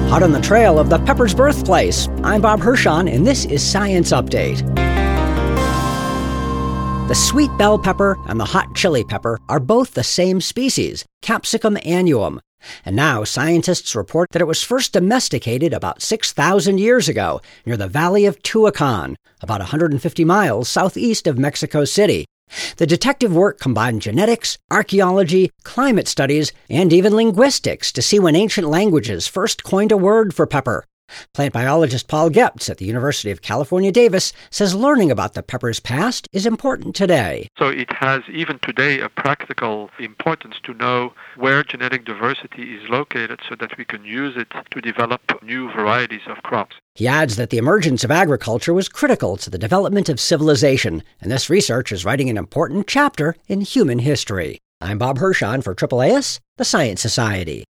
Hot on the trail of the pepper's birthplace, I'm Bob Hirschon, and this is Science Update. The sweet bell pepper and the hot chili pepper are both the same species, Capsicum annuum. And now scientists report that it was first domesticated about 6,000 years ago near the Valley of Tuacán, about 150 miles southeast of Mexico City. The detective work combined genetics, archaeology, climate studies, and even linguistics to see when ancient languages first coined a word for pepper. Plant biologist Paul Goetz at the University of California, Davis says learning about the pepper's past is important today. So it has even today a practical importance to know where genetic diversity is located so that we can use it to develop new varieties of crops. He adds that the emergence of agriculture was critical to the development of civilization, and this research is writing an important chapter in human history. I'm Bob Hirschon for AAAS, the Science Society.